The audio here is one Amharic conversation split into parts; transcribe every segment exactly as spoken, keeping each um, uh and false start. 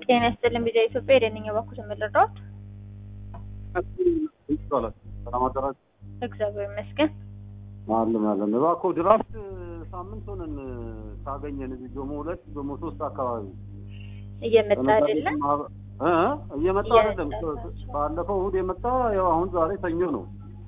ጤና ይስጥልኝ ቢዛ ኢትዮጵያ የደንኛ ባኩ ተመለራው ይስጣላ ሰላም አደራችሁ እግዚአብሔር ይመስገን አለ ማለት ነው ባኮ ድራፍት ሳምንት ሆነን ታገኘን እዚህ ጆሞ ሁለት ጆሞ ሶስት አካባቢ እየመጣ አይደለም እ እየመጣ አይደለም ባለፈው እሁድ የመጣ ያው አሁን ዛሬ ሰኞ ነው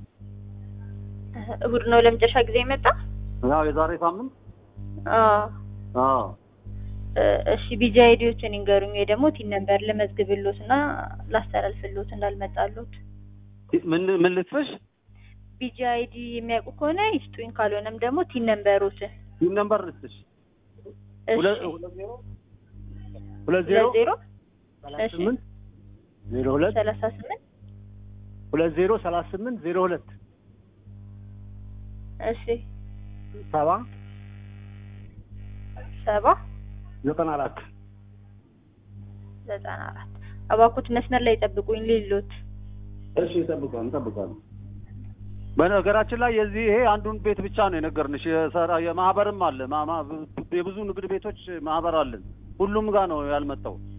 እሁድ ነው ለመጨረሻ ጊዜ የመጣ ያው የዛሬ ሳምንት አዎ አዎ እሺ ቢጂ አይዲዎችን እንገሩኝ ወይ ደግሞ ቲን ነምበር ለመዝግብሎትና ላስተላልፍሎት እንዳልመጣሉት ምን ምን ልትፈሽ ቢጂ አይዲ የሚያውቁ ከሆነ ይስጡኝ ካልሆነም ደግሞ ቲን ነምበሮት ቲን ነምበር ልትሽ ሁለት ዜሮ ሁለት ዜሮ ሰላሳ ስምንት ዜሮ ሁለት ሰላሳ ስምንት ሁለት ዜሮ ሰላሳ ስምንት ዜሮ ሁለት እሺ ሰባ ሰባ ዘጠና አራት ዘጠና አራት አባኩት መስመር ላይ ጠብቁኝ ሊሉት እሺ ጠብቁኝ እንጠብቃለን በነገራችን ላይ የዚህ ይሄ አንዱን ቤት ብቻ ነው የነገርንሽ የሰራ የማህበርም አለ የብዙ ንግድ ቤቶች ማህበር አለን ሁሉም ጋር ነው ያልመጣው